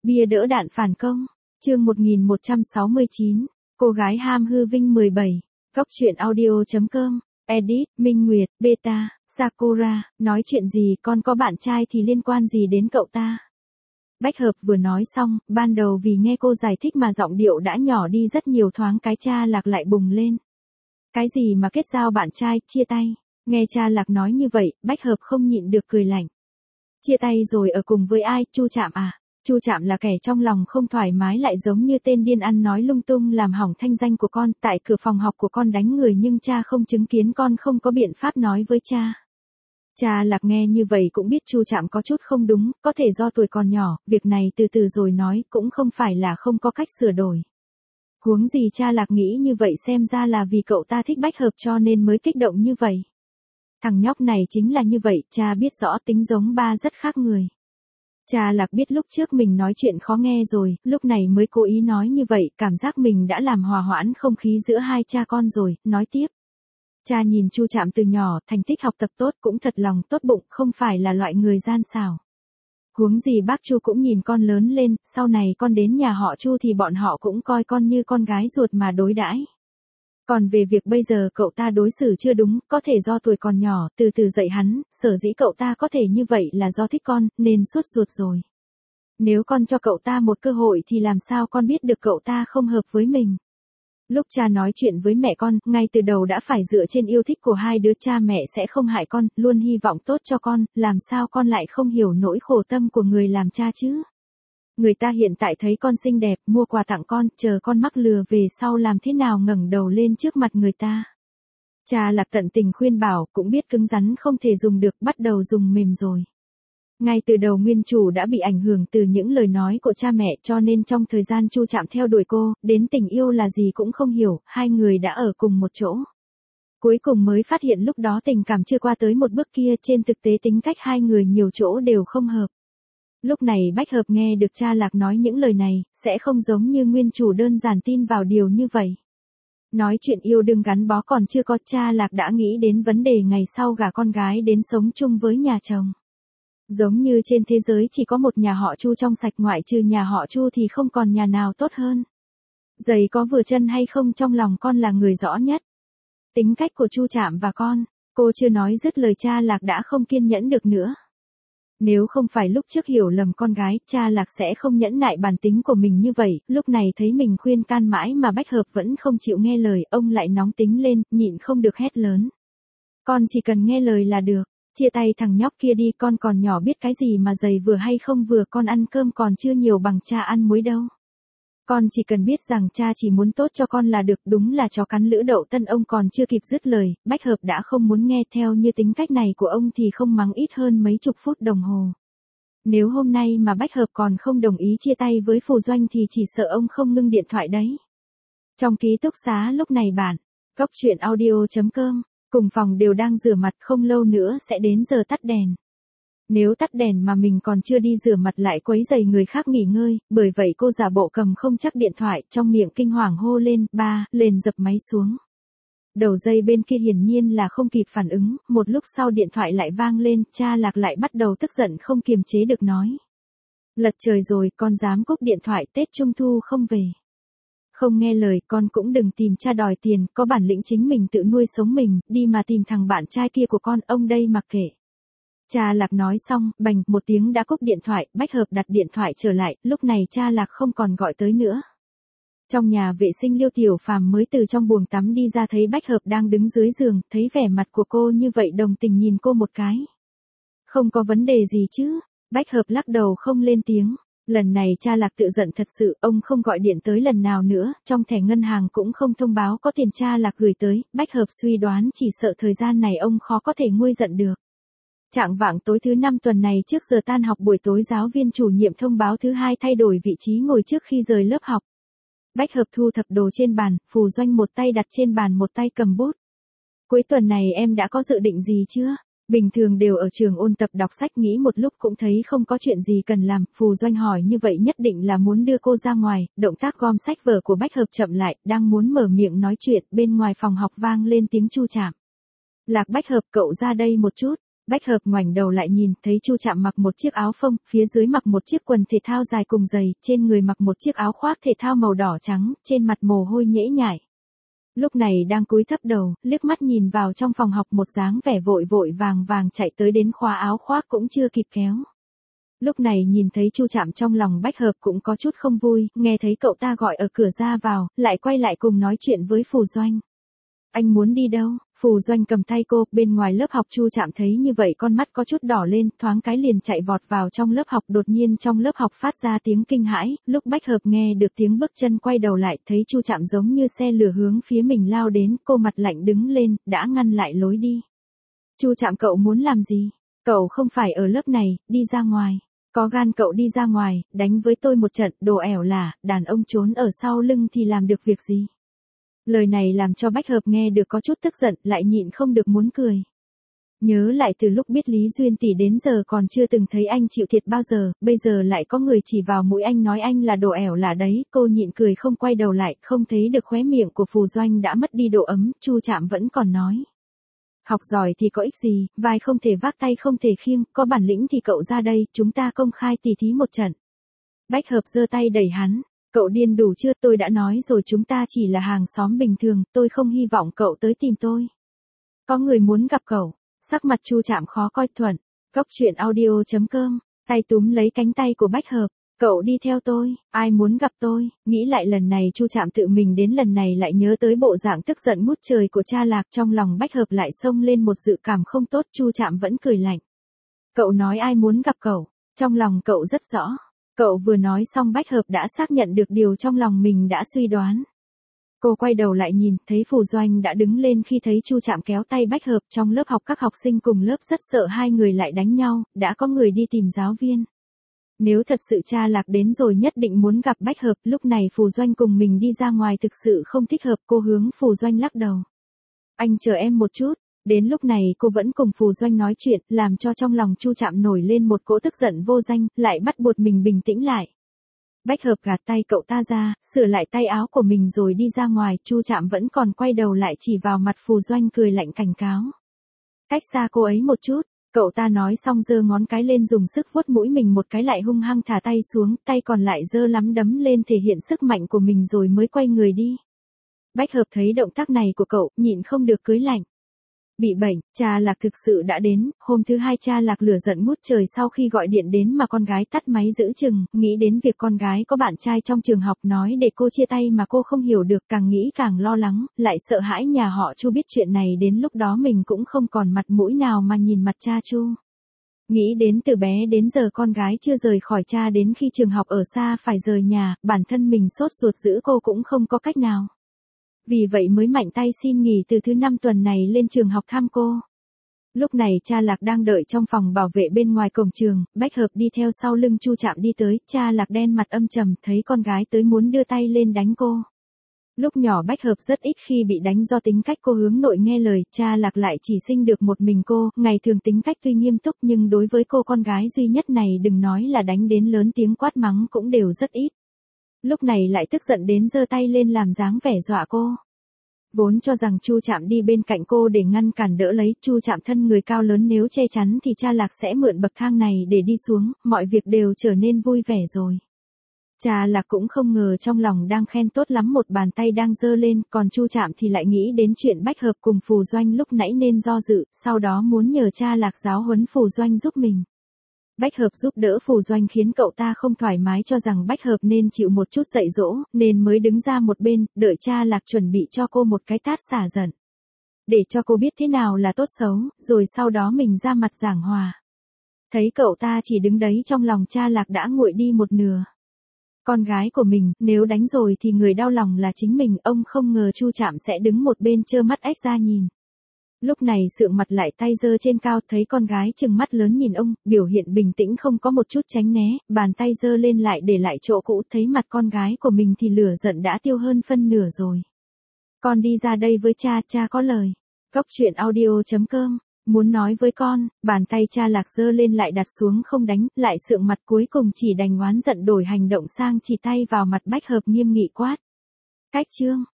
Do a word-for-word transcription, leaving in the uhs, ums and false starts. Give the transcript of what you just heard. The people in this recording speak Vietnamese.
Bia đỡ đạn phản công. Chương một nghìn một trăm sáu mươi chín. Cô gái ham hư vinh mười bảy. Góc truyện audio chấm com. Edit, Minh Nguyệt, Beta, Sakura, nói chuyện gì con có bạn trai thì liên quan gì đến cậu ta. Bách Hợp vừa nói xong, ban đầu vì nghe cô giải thích mà giọng điệu đã nhỏ đi rất nhiều, thoáng cái Cha Lạc lại bùng lên. Cái gì mà kết giao bạn trai, chia tay. Nghe Cha Lạc nói như vậy, Bách Hợp không nhịn được cười lạnh. Chia tay rồi ở cùng với ai, Chu Trạm à? Chu Trạm là kẻ trong lòng không thoải mái lại giống như tên điên ăn nói lung tung làm hỏng thanh danh của con, tại cửa phòng học của con đánh người nhưng cha không chứng kiến, con không có biện pháp nói với cha. Cha Lạc nghe như vậy cũng biết Chu Trạm có chút không đúng, có thể do tuổi còn nhỏ, việc này từ từ rồi nói, cũng không phải là không có cách sửa đổi. Huống gì Cha Lạc nghĩ như vậy xem ra là vì cậu ta thích Bách Hợp cho nên mới kích động như vậy. Thằng nhóc này chính là như vậy, cha biết rõ tính giống ba rất khác người. Cha Lạc biết lúc trước mình nói chuyện khó nghe rồi, lúc này mới cố ý nói như vậy, cảm giác mình đã làm hòa hoãn không khí giữa hai cha con rồi, nói tiếp. Cha nhìn Chu Trạm từ nhỏ, thành tích học tập tốt, cũng thật lòng tốt bụng, không phải là loại người gian xảo. Huống gì bác Chu cũng nhìn con lớn lên, sau này con đến nhà họ Chu thì bọn họ cũng coi con như con gái ruột mà đối đãi. Còn về việc bây giờ cậu ta đối xử chưa đúng, có thể do tuổi còn nhỏ, từ từ dạy hắn, sở dĩ cậu ta có thể như vậy là do thích con, nên sốt ruột rồi. Nếu con cho cậu ta một cơ hội thì làm sao con biết được cậu ta không hợp với mình. Lúc cha nói chuyện với mẹ con, ngay từ đầu đã phải dựa trên yêu thích của hai đứa, cha mẹ sẽ không hại con, luôn hy vọng tốt cho con, làm sao con lại không hiểu nỗi khổ tâm của người làm cha chứ. Người ta hiện tại thấy con xinh đẹp, mua quà tặng con, chờ con mắc lừa về sau làm thế nào ngẩng đầu lên trước mặt người ta. Cha Lạc tận tình khuyên bảo, cũng biết cứng rắn không thể dùng được, bắt đầu dùng mềm rồi. Ngay từ đầu nguyên chủ đã bị ảnh hưởng từ những lời nói của cha mẹ, cho nên trong thời gian Chu Trạm theo đuổi cô, đến tình yêu là gì cũng không hiểu, hai người đã ở cùng một chỗ. Cuối cùng mới phát hiện lúc đó tình cảm chưa qua tới một bước kia, trên thực tế tính cách hai người nhiều chỗ đều không hợp. Lúc này Bách Hợp nghe được Cha Lạc nói những lời này, sẽ không giống như nguyên chủ đơn giản tin vào điều như vậy. Nói chuyện yêu đương gắn bó còn chưa có, Cha Lạc đã nghĩ đến vấn đề ngày sau gả con gái đến sống chung với nhà chồng. Giống như trên thế giới chỉ có một nhà họ Chu trong sạch, ngoại trừ nhà họ Chu thì không còn nhà nào tốt hơn. Giày có vừa chân hay không trong lòng con là người rõ nhất. Tính cách của Chu Trạm và con, cô chưa nói dứt lời Cha Lạc đã không kiên nhẫn được nữa. Nếu không phải lúc trước hiểu lầm con gái, Cha Lạc sẽ không nhẫn nại bản tính của mình như vậy, lúc này thấy mình khuyên can mãi mà Bách Hợp vẫn không chịu nghe lời, ông lại nóng tính lên, nhịn không được hét lớn. Con chỉ cần nghe lời là được, chia tay thằng nhóc kia đi, con còn nhỏ biết cái gì mà giày vừa hay không vừa, con ăn cơm còn chưa nhiều bằng cha ăn muối đâu. Con chỉ cần biết rằng cha chỉ muốn tốt cho con là được, đúng là chó cắn lưỡi đậu tân. Ông còn chưa kịp dứt lời, Bách Hợp đã không muốn nghe, theo như tính cách này của ông thì không mắng ít hơn mấy chục phút đồng hồ. Nếu hôm nay mà Bách Hợp còn không đồng ý chia tay với Phù Doanh thì chỉ sợ ông không ngưng điện thoại đấy. Trong ký túc xá lúc này bạn, góc truyện audio chấm com, cùng phòng đều đang rửa mặt, không lâu nữa sẽ đến giờ tắt đèn. Nếu tắt đèn mà mình còn chưa đi rửa mặt lại quấy rầy người khác nghỉ ngơi, bởi vậy cô giả bộ cầm không chắc điện thoại, trong miệng kinh hoàng hô lên, ba, lên dập máy xuống. Đầu dây bên kia hiển nhiên là không kịp phản ứng, một lúc sau điện thoại lại vang lên, Cha Lạc lại bắt đầu tức giận không kiềm chế được nói. Lật trời rồi, con dám cúp điện thoại, Tết Trung Thu không về. Không nghe lời, con cũng đừng tìm cha đòi tiền, có bản lĩnh chính mình tự nuôi sống mình, đi mà tìm thằng bạn trai kia của con, ông đây mặc kệ. Cha Lạc nói xong, bành, một tiếng đã cúp điện thoại, Bách Hợp đặt điện thoại trở lại, lúc này Cha Lạc không còn gọi tới nữa. Trong nhà vệ sinh Liêu Tiểu Phàm mới từ trong buồng tắm đi ra thấy Bách Hợp đang đứng dưới giường, thấy vẻ mặt của cô như vậy đồng tình nhìn cô một cái. Không có vấn đề gì chứ, Bách Hợp lắc đầu không lên tiếng. Lần này Cha Lạc tự giận thật sự, ông không gọi điện tới lần nào nữa, trong thẻ ngân hàng cũng không thông báo có tiền Cha Lạc gửi tới, Bách Hợp suy đoán chỉ sợ thời gian này ông khó có thể nguôi giận được. Trạng vạng tối thứ năm tuần này trước giờ tan học buổi tối, giáo viên chủ nhiệm thông báo thứ hai thay đổi vị trí ngồi trước khi rời lớp học. Bách Hợp thu thập đồ trên bàn, Phù Doanh một tay đặt trên bàn một tay cầm bút. Cuối tuần này em đã có dự định gì chưa? Bình thường đều ở trường ôn tập đọc sách, nghĩ một lúc cũng thấy không có chuyện gì cần làm, Phù Doanh hỏi như vậy nhất định là muốn đưa cô ra ngoài, động tác gom sách vở của Bách Hợp chậm lại, đang muốn mở miệng nói chuyện, bên ngoài phòng học vang lên tiếng Chu Trạm. Lạc, Bách Hợp, cậu ra đây một chút. Bách Hợp ngoảnh đầu lại nhìn, thấy Chu Trạm mặc một chiếc áo phông, phía dưới mặc một chiếc quần thể thao dài cùng giày, trên người mặc một chiếc áo khoác thể thao màu đỏ trắng, trên mặt mồ hôi nhễ nhại. Lúc này đang cúi thấp đầu, liếc mắt nhìn vào trong phòng học một dáng vẻ vội vội vàng vàng chạy tới đến khóa áo khoác cũng chưa kịp kéo. Lúc này nhìn thấy Chu Trạm trong lòng Bách Hợp cũng có chút không vui, nghe thấy cậu ta gọi ở cửa ra vào, lại quay lại cùng nói chuyện với Phù Doanh. Anh muốn đi đâu? Phù Doanh cầm tay cô, bên ngoài lớp học Chu Trạm thấy như vậy con mắt có chút đỏ lên, thoáng cái liền chạy vọt vào trong lớp học, đột nhiên trong lớp học phát ra tiếng kinh hãi, lúc Bách Hợp nghe được tiếng bước chân quay đầu lại, thấy Chu Trạm giống như xe lửa hướng phía mình lao đến, cô mặt lạnh đứng lên, đã ngăn lại lối đi. Chu Trạm, cậu muốn làm gì? Cậu không phải ở lớp này, đi ra ngoài. Có gan cậu đi ra ngoài, đánh với tôi một trận, đồ ẻo lả, đàn ông trốn ở sau lưng thì làm được việc gì? Lời này làm cho Bách Hợp nghe được có chút tức giận, lại nhịn không được muốn cười. Nhớ lại từ lúc biết Lý Duyên tỷ đến giờ còn chưa từng thấy anh chịu thiệt bao giờ, bây giờ lại có người chỉ vào mũi anh nói anh là đồ ẻo lả đấy, cô nhịn cười không quay đầu lại, không thấy được khóe miệng của Phù Doanh đã mất đi độ ấm, Chu Trạm vẫn còn nói. Học giỏi thì có ích gì, vai không thể vác tay không thể khiêng, có bản lĩnh thì cậu ra đây, chúng ta công khai tỉ thí một trận. Bách Hợp giơ tay đẩy hắn. Cậu điên đủ chưa, tôi đã nói rồi chúng ta chỉ là hàng xóm bình thường, tôi không hy vọng cậu tới tìm tôi. Có người muốn gặp cậu, sắc mặt Chu Trạm khó coi. Thuận, Góc Truyện Audio chấm com, tay túm lấy cánh tay của Bách Hợp, cậu đi theo tôi, ai muốn gặp tôi, nghĩ lại lần này Chu Trạm tự mình đến lần này lại nhớ tới bộ dạng tức giận ngút trời của cha Lạc, trong lòng Bách Hợp lại xông lên một dự cảm không tốt. Chu Trạm vẫn cười lạnh. Cậu nói ai muốn gặp cậu, trong lòng cậu rất rõ. Cậu vừa nói xong Bách Hợp đã xác nhận được điều trong lòng mình đã suy đoán. Cô quay đầu lại nhìn, thấy Phù Doanh đã đứng lên khi thấy Chu Trạm kéo tay Bách Hợp. Trong lớp học các học sinh cùng lớp rất sợ hai người lại đánh nhau, đã có người đi tìm giáo viên. Nếu thật sự cha Lạc đến rồi nhất định muốn gặp Bách Hợp, lúc này Phù Doanh cùng mình đi ra ngoài thực sự không thích hợp, cô hướng Phù Doanh lắc đầu. Anh chờ em một chút. Đến lúc này cô vẫn cùng Phù Doanh nói chuyện, làm cho trong lòng Chu Trạm nổi lên một cỗ tức giận vô danh, lại bắt buộc mình bình tĩnh lại. Bách Hợp gạt tay cậu ta ra, sửa lại tay áo của mình rồi đi ra ngoài, Chu Trạm vẫn còn quay đầu lại chỉ vào mặt Phù Doanh cười lạnh cảnh cáo. Cách xa cô ấy một chút, cậu ta nói xong giơ ngón cái lên dùng sức vuốt mũi mình một cái lại hung hăng thả tay xuống, tay còn lại giơ lắm đấm lên thể hiện sức mạnh của mình rồi mới quay người đi. Bách Hợp thấy động tác này của cậu, nhịn không được cười lạnh. Bị bệnh, cha Lạc thực sự đã đến, hôm thứ hai cha Lạc lửa giận ngút trời sau khi gọi điện đến mà con gái tắt máy giữ chừng, nghĩ đến việc con gái có bạn trai trong trường học nói để cô chia tay mà cô không hiểu được, càng nghĩ càng lo lắng, lại sợ hãi nhà họ Chu biết chuyện này đến lúc đó mình cũng không còn mặt mũi nào mà nhìn mặt cha Chu. Nghĩ đến từ bé đến giờ con gái chưa rời khỏi cha, đến khi trường học ở xa phải rời nhà, bản thân mình sốt ruột giữ cô cũng không có cách nào. Vì vậy mới mạnh tay xin nghỉ từ thứ năm tuần này lên trường học thăm cô. Lúc này cha Lạc đang đợi trong phòng bảo vệ bên ngoài cổng trường, Bách Hợp đi theo sau lưng Chu Trạm đi tới, cha Lạc đen mặt âm trầm, thấy con gái tới muốn đưa tay lên đánh cô. Lúc nhỏ Bách Hợp rất ít khi bị đánh do tính cách cô hướng nội nghe lời, cha Lạc lại chỉ sinh được một mình cô, ngày thường tính cách tuy nghiêm túc nhưng đối với cô con gái duy nhất này đừng nói là đánh đến lớn tiếng quát mắng cũng đều rất ít. Lúc này lại tức giận đến giơ tay lên làm dáng vẻ dọa cô. Vốn cho rằng Chu Trạm đi bên cạnh cô để ngăn cản đỡ lấy, Chu Trạm thân người cao lớn nếu che chắn thì cha Lạc sẽ mượn bậc thang này để đi xuống, mọi việc đều trở nên vui vẻ rồi. Cha Lạc cũng không ngờ trong lòng đang khen tốt lắm một bàn tay đang giơ lên, còn Chu Trạm thì lại nghĩ đến chuyện Bách Hợp cùng Phù Doanh lúc nãy nên do dự, sau đó muốn nhờ cha Lạc giáo huấn Phù Doanh giúp mình. Bách Hợp giúp đỡ Phù Doanh khiến cậu ta không thoải mái, cho rằng Bách Hợp nên chịu một chút dạy dỗ, nên mới đứng ra một bên, đợi cha Lạc chuẩn bị cho cô một cái tát xả giận. Để cho cô biết thế nào là tốt xấu, rồi sau đó mình ra mặt giảng hòa. Thấy cậu ta chỉ đứng đấy, trong lòng cha Lạc đã nguội đi một nửa. Con gái của mình, nếu đánh rồi thì người đau lòng là chính mình, ông không ngờ Chu Trạm sẽ đứng một bên trơ mắt ếch ra nhìn. Lúc này sượng mặt lại tay giơ trên cao, thấy con gái trừng mắt lớn nhìn ông, biểu hiện bình tĩnh không có một chút tránh né, bàn tay giơ lên lại để lại chỗ cũ, thấy mặt con gái của mình thì lửa giận đã tiêu hơn phân nửa rồi. Con đi ra đây với cha, cha có lời. Góc Truyện Audio chấm com, muốn nói với con, bàn tay cha Lạc giơ lên lại đặt xuống không đánh, lại sượng mặt cuối cùng chỉ đành oán giận đổi hành động sang chỉ tay vào mặt Bách Hợp nghiêm nghị quát. Cách chương.